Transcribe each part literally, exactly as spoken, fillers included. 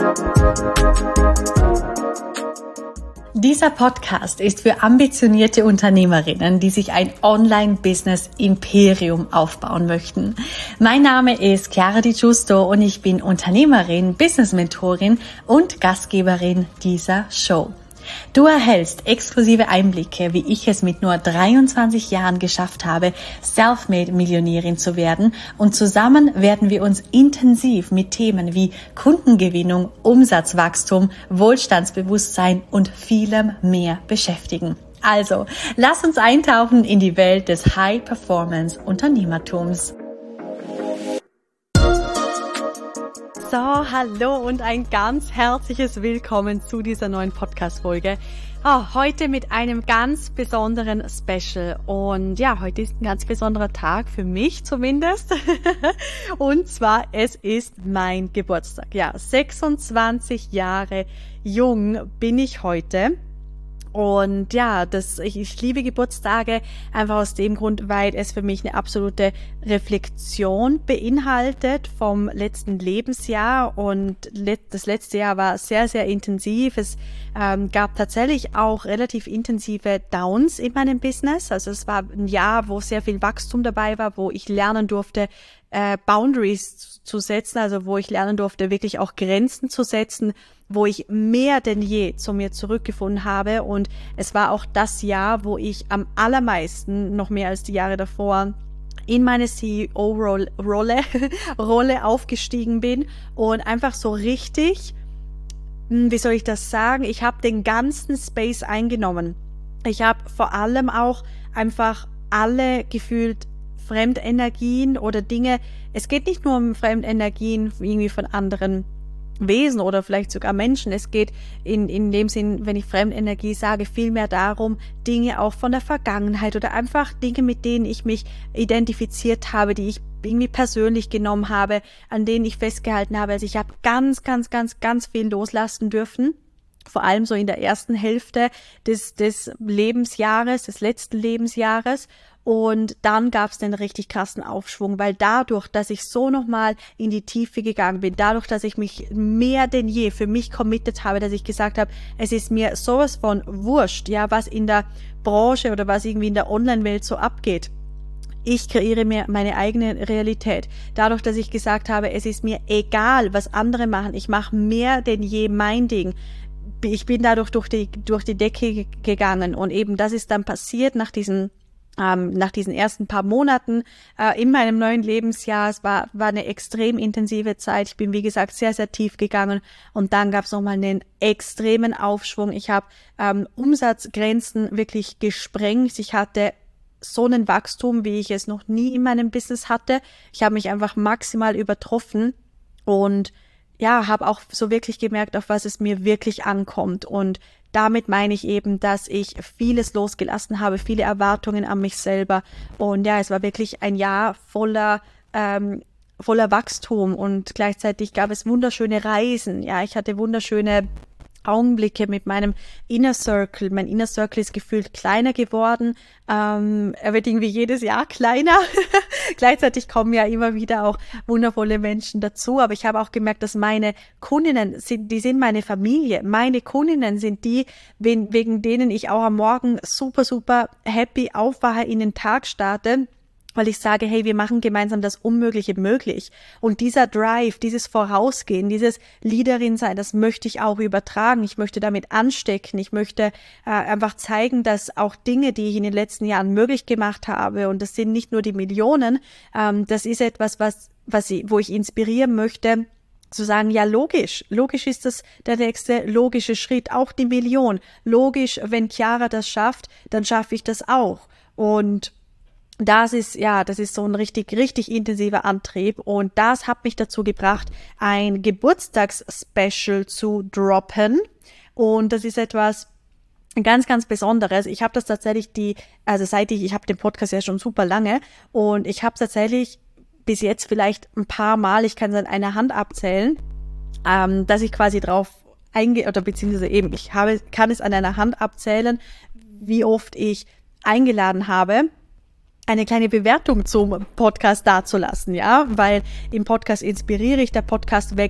Dieser Podcast ist für ambitionierte Unternehmerinnen, die sich ein Online-Business-Imperium aufbauen möchten. Mein Name ist Chiara Di Giusto und ich bin Unternehmerin, Business-Mentorin und Gastgeberin dieser Show. Du erhältst exklusive Einblicke, wie ich es mit nur dreiundzwanzig Jahren geschafft habe, Selfmade-Millionärin zu werden, und zusammen werden wir uns intensiv mit Themen wie Kundengewinnung, Umsatzwachstum, Wohlstandsbewusstsein und vielem mehr beschäftigen. Also, lass uns eintauchen in die Welt des High-Performance-Unternehmertums. So, hallo und ein ganz herzliches Willkommen zu dieser neuen Podcast-Folge. Oh, heute mit einem ganz besonderen Special. Und ja, heute ist ein ganz besonderer Tag, für mich zumindest. Und zwar, es ist mein Geburtstag. Ja, sechsundzwanzig Jahre jung bin ich heute. Und ja, das, ich, ich liebe Geburtstage einfach aus dem Grund, weil es für mich eine absolute Reflexion beinhaltet vom letzten Lebensjahr. Und let, das letzte Jahr war sehr, sehr intensiv. Es ähm, gab tatsächlich auch relativ intensive Downs in meinem Business. Also es war ein Jahr, wo sehr viel Wachstum dabei war, wo ich lernen durfte, äh, Boundaries zu setzen, also wo ich lernen durfte, wirklich auch Grenzen zu setzen, wo ich mehr denn je zu mir zurückgefunden habe. Und es war auch das Jahr, wo ich am allermeisten, noch mehr als die Jahre davor, in meine C E O-Rolle Rolle, Rolle aufgestiegen bin und einfach so richtig, wie soll ich das sagen, ich habe den ganzen Space eingenommen. Ich habe vor allem auch einfach alle gefühlt Fremdenergien oder Dinge, es geht nicht nur um Fremdenergien irgendwie von anderen Wesen oder vielleicht sogar Menschen. Es geht in, in dem Sinn, wenn ich Fremdenergie sage, vielmehr darum, Dinge auch von der Vergangenheit oder einfach Dinge, mit denen ich mich identifiziert habe, die ich irgendwie persönlich genommen habe, an denen ich festgehalten habe. Also ich habe ganz, ganz, ganz, ganz viel loslassen dürfen. Vor allem so in der ersten Hälfte des, des Lebensjahres, des letzten Lebensjahres. Und dann gab es den richtig krassen Aufschwung, weil dadurch, dass ich so nochmal in die Tiefe gegangen bin, dadurch, dass ich mich mehr denn je für mich committed habe, dass ich gesagt habe, es ist mir sowas von wurscht, ja, was in der Branche oder was irgendwie in der Online-Welt so abgeht. Ich kreiere mir meine eigene Realität. Dadurch, dass ich gesagt habe, es ist mir egal, was andere machen, ich mache mehr denn je mein Ding. Ich bin dadurch durch die, durch die Decke gegangen und eben das ist dann passiert nach diesen Ähm, nach diesen ersten paar Monaten äh, in meinem neuen Lebensjahr. Es war, war eine extrem intensive Zeit. Ich bin, wie gesagt, sehr, sehr tief gegangen und dann gab es nochmal einen extremen Aufschwung. Ich habe ähm, Umsatzgrenzen wirklich gesprengt. Ich hatte so einen Wachstum, wie ich es noch nie in meinem Business hatte. Ich habe mich einfach maximal übertroffen und ja, habe auch so wirklich gemerkt, auf was es mir wirklich ankommt. Und damit meine ich eben, dass ich vieles losgelassen habe, viele Erwartungen an mich selber. Und ja, es war wirklich ein Jahr voller ähm, voller Wachstum und gleichzeitig gab es wunderschöne Reisen. Ja, ich hatte wunderschöne Augenblicke mit meinem Inner Circle. Mein Inner Circle ist gefühlt kleiner geworden. Ähm, er wird irgendwie jedes Jahr kleiner. Gleichzeitig kommen ja immer wieder auch wundervolle Menschen dazu. Aber ich habe auch gemerkt, dass meine Kundinnen sind, die sind meine Familie. Meine Kundinnen sind die, wegen, wegen denen ich auch am Morgen super, super happy aufwache, in den Tag starte, weil ich sage, hey, wir machen gemeinsam das Unmögliche möglich. Und dieser Drive, dieses Vorausgehen, dieses Leaderin sein, das möchte ich auch übertragen. Ich möchte damit anstecken. Ich möchte äh, einfach zeigen, dass auch Dinge, die ich in den letzten Jahren möglich gemacht habe, und das sind nicht nur die Millionen, ähm, das ist etwas, was, was ich, wo ich inspirieren möchte, zu sagen, ja, logisch, logisch ist das der nächste logische Schritt, auch die Million. Logisch, wenn Chiara das schafft, dann schaffe ich das auch. Und Das ist, ja, das ist so ein richtig, richtig intensiver Antrieb und das hat mich dazu gebracht, ein Geburtstagsspecial zu droppen und das ist etwas ganz, ganz Besonderes. Ich habe das tatsächlich die, also seit ich, ich habe den Podcast ja schon super lange und ich habe tatsächlich bis jetzt vielleicht ein paar Mal, ich kann es an einer Hand abzählen, ähm, dass ich quasi drauf eingehe, oder beziehungsweise eben, ich habe, kann es an einer Hand abzählen, wie oft ich eingeladen habe, eine kleine Bewertung zum Podcast dazulassen, ja, weil im Podcast inspiriere ich, der Podcast wächst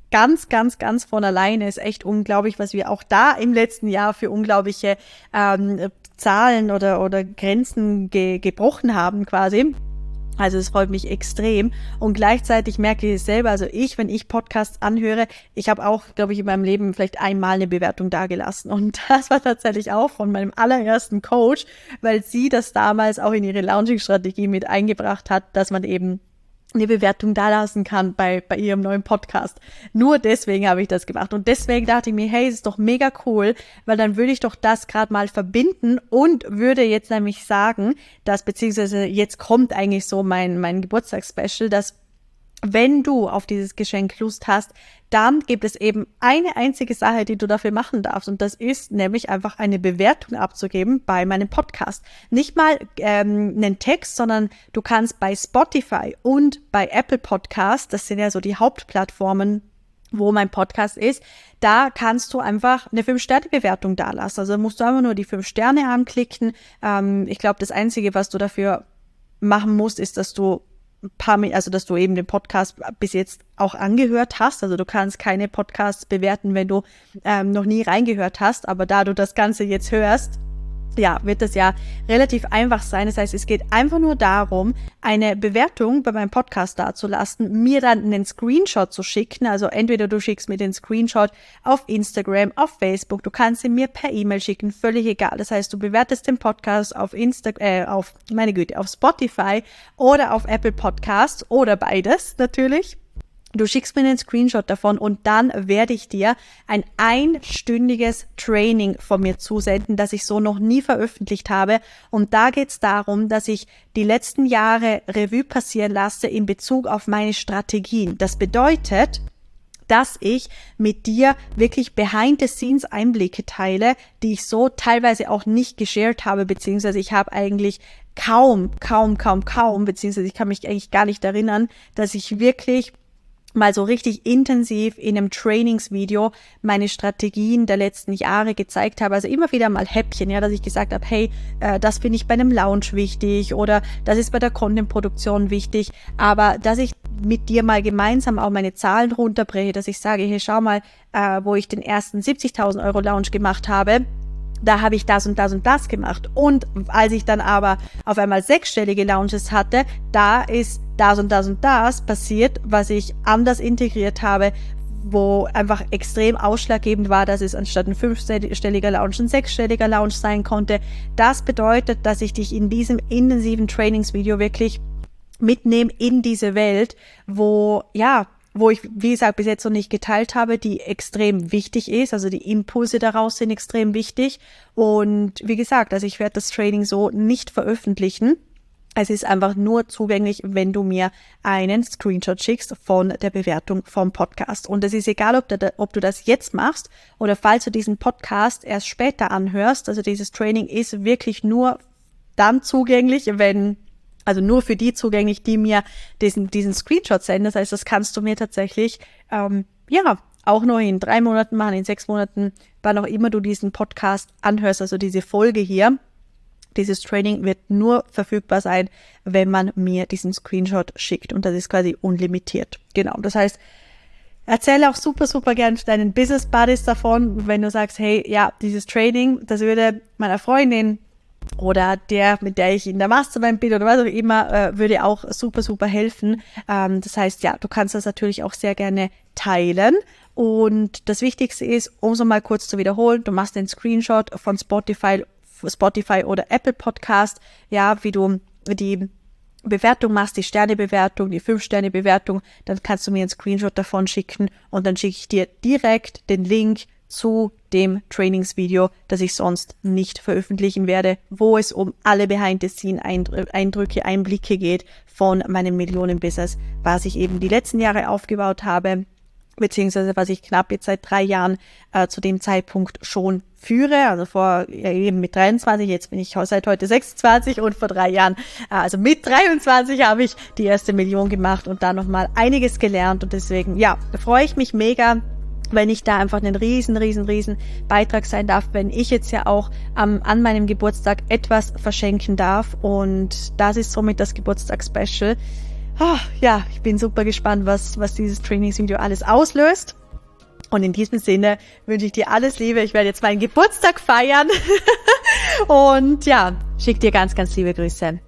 ganz, ganz, ganz von alleine. Ist echt unglaublich, was wir auch da im letzten Jahr für unglaubliche ähm, Zahlen oder, oder Grenzen ge- gebrochen haben quasi. Also es freut mich extrem und gleichzeitig merke ich es selber, also ich, wenn ich Podcasts anhöre, ich habe auch, glaube ich, in meinem Leben vielleicht einmal eine Bewertung dagelassen und das war tatsächlich auch von meinem allerersten Coach, weil sie das damals auch in ihre Launching-Strategie mit eingebracht hat, dass man eben eine Bewertung dalassen kann bei bei ihrem neuen Podcast. Nur deswegen habe ich das gemacht und deswegen dachte ich mir, hey, es ist doch mega cool, weil dann würde ich doch das gerade mal verbinden und würde jetzt nämlich sagen, dass beziehungsweise jetzt kommt eigentlich so mein mein Geburtstagsspecial, dass wenn du auf dieses Geschenk Lust hast, dann gibt es eben eine einzige Sache, die du dafür machen darfst. Und das ist nämlich einfach eine Bewertung abzugeben bei meinem Podcast. Nicht mal ähm, einen Text, sondern du kannst bei Spotify und bei Apple Podcast, das sind ja so die Hauptplattformen, wo mein Podcast ist, da kannst du einfach eine fünf Sterne Bewertung dalassen. Also musst du einfach nur die fünf Sterne anklicken. Ähm, ich glaube, das Einzige, was du dafür machen musst, ist, dass du ein paar, also dass du eben den Podcast bis jetzt auch angehört hast. Also du kannst keine Podcasts bewerten, wenn du ähm, noch nie reingehört hast. Aber da du das Ganze jetzt hörst, ja, wird das ja relativ einfach sein. Das heißt, es geht einfach nur darum, eine Bewertung bei meinem Podcast dazulassen, mir dann einen Screenshot zu schicken. Also entweder du schickst mir den Screenshot auf Instagram, auf Facebook, du kannst ihn mir per E-Mail schicken, völlig egal. Das heißt, du bewertest den Podcast auf Insta, äh, auf, meine Güte, auf Spotify oder auf Apple Podcasts oder beides natürlich. Du schickst mir einen Screenshot davon und dann werde ich dir ein einstündiges Training von mir zusenden, das ich so noch nie veröffentlicht habe. Und da geht es darum, dass ich die letzten Jahre Revue passieren lasse in Bezug auf meine Strategien. Das bedeutet, dass ich mit dir wirklich Behind-the-Scenes-Einblicke teile, die ich so teilweise auch nicht geshared habe, beziehungsweise ich habe eigentlich kaum, kaum, kaum, kaum, beziehungsweise ich kann mich eigentlich gar nicht erinnern, dass ich wirklich mal so richtig intensiv in einem Trainingsvideo meine Strategien der letzten Jahre gezeigt habe. Also immer wieder mal Häppchen, ja, dass ich gesagt habe, hey, äh, das finde ich bei einem Launch wichtig oder das ist bei der Content-Produktion wichtig. Aber dass ich mit dir mal gemeinsam auch meine Zahlen runterbreche, dass ich sage, hey, schau mal, äh, wo ich den ersten siebzigtausend Euro Launch gemacht habe, da habe ich das und das und das gemacht. Und als ich dann aber auf einmal sechsstellige Launches hatte, da ist das und das und das passiert, was ich anders integriert habe, wo einfach extrem ausschlaggebend war, dass es anstatt ein fünfstelliger Launch ein sechsstelliger Launch sein konnte. Das bedeutet, dass ich dich in diesem intensiven Trainingsvideo wirklich mitnehme in diese Welt, wo, ja, wo ich, wie gesagt, bis jetzt noch nicht geteilt habe, die extrem wichtig ist. Also die Impulse daraus sind extrem wichtig. Und wie gesagt, also ich werde das Training so nicht veröffentlichen. Es ist einfach nur zugänglich, wenn du mir einen Screenshot schickst von der Bewertung vom Podcast. Und es ist egal, ob du, ob du das jetzt machst oder falls du diesen Podcast erst später anhörst. Also dieses Training ist wirklich nur dann zugänglich, wenn Also nur für die zugänglich, die mir diesen, diesen Screenshot senden. Das heißt, das kannst du mir tatsächlich, ähm, ja, auch nur in drei Monaten machen, in sechs Monaten, wann auch immer du diesen Podcast anhörst, also diese Folge hier. Dieses Training wird nur verfügbar sein, wenn man mir diesen Screenshot schickt. Und das ist quasi unlimitiert. Genau, das heißt, erzähle auch super, super gern deinen Business Buddies davon, wenn du sagst, hey, ja, dieses Training, das würde meiner Freundin oder der, mit der ich in der Mastermind bin oder was auch immer, äh, würde auch super, super helfen. Ähm, das heißt, ja, du kannst das natürlich auch sehr gerne teilen. Und das Wichtigste ist, um es mal kurz zu wiederholen, du machst den Screenshot von Spotify, Spotify oder Apple Podcast, ja, wie du die Bewertung machst, die Sternebewertung, die fünf Sterne Bewertung, dann kannst du mir einen Screenshot davon schicken und dann schicke ich dir direkt den Link zu dem Trainingsvideo, das ich sonst nicht veröffentlichen werde, wo es um alle Behind-the-Scene-Eindrücke, Einblicke geht von meinem Millionen-Business, was ich eben die letzten Jahre aufgebaut habe, beziehungsweise was ich knapp jetzt seit drei Jahren äh, zu dem Zeitpunkt schon führe, also vor ja, eben mit dreiundzwanzig, jetzt bin ich seit heute sechsundzwanzig und vor drei Jahren, äh, also mit dreiundzwanzig habe ich die erste Million gemacht und da nochmal einiges gelernt und deswegen, ja, da freue ich mich mega, wenn ich da einfach einen riesen, riesen, riesen Beitrag sein darf, wenn ich jetzt ja auch ähm, an meinem Geburtstag etwas verschenken darf und das ist somit das Geburtstagsspecial. Oh, ja, ich bin super gespannt, was was dieses Trainingsvideo alles auslöst. Und in diesem Sinne wünsche ich dir alles Liebe. Ich werde jetzt meinen Geburtstag feiern und ja, schick dir ganz, ganz liebe Grüße.